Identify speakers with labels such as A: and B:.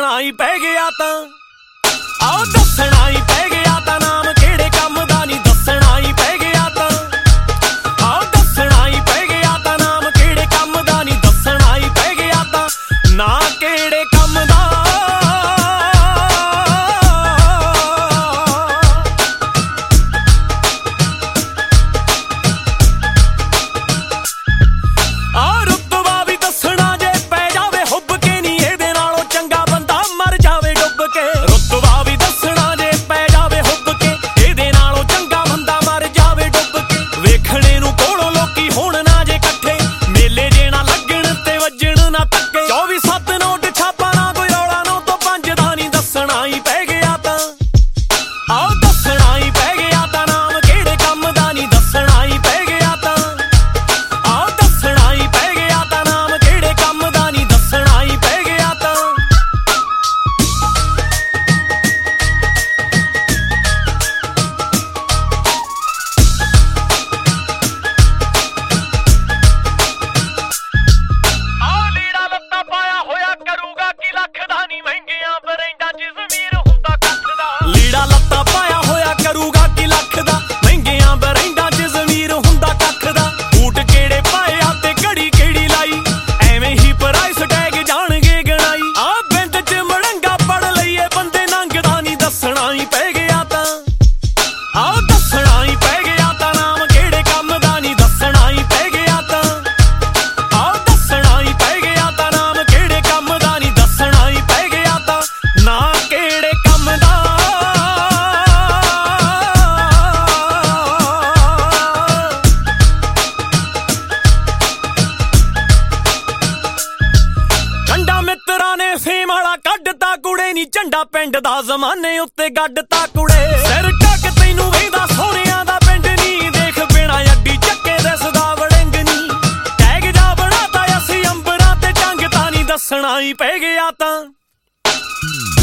A: ਦੱਸਣਾ ਹੀ ਪੈ ਗਿਆ ਤਾਂ ਆਓ ਦੱਸਣਾ ਹੀ ਪੈ ਗਿਆ ਤਾਂ ਨਾਮ ਕਿਹੜੇ ਕੰਮ ਦਾ ਨਹੀਂ ਦੱਸਣਾ ਹੀ ਪੈ ਗਿਆ ਤਾਂ ਆਓ ਦੱਸਣਾ ਹੀ ਪੈ ਗਿਆ ਤਾਂ ਨਾਮ ਕਿਹੜੇ ਕੰਮ ਦਾ ਨਹੀਂ ਦੱਸਣਾ ਹੀ ਪੈ ਗਿਆ ਤਾਂ ਨਾ ਕਿਹੜੇ ਕੰਮ ਦਾ ਝੰਡਾ ਪਿੰਡ ਦਾ ਜ਼ਮਾਨੇ ਉੱਤੇ ਗੱਡਤਾ ਕੁੜੇ ਸਿਰ ਢੱਕ ਤੈਨੂੰ ਵੇਂਦਾ ਸੋਹਣਿਆਂ ਦਾ ਪਿੰਡ ਨੀ ਦੇਖ ਬਿਨਾ ਅੱਡੀ ਚੱਕੇ ਦਿਸਦਾ ਵੜਿੰਗ ਨੀ ਟੈਗ ਜਾ ਬਣਾਤਾ ਅਸੀਂ ਅੰਬਰਾਂ ਤੇ ਟੰਗ ਤਾਂ ਨਹੀਂ ਦੱਸਣਾ ਹੀ ਪੈ ਗਿਆ ਤਾਂ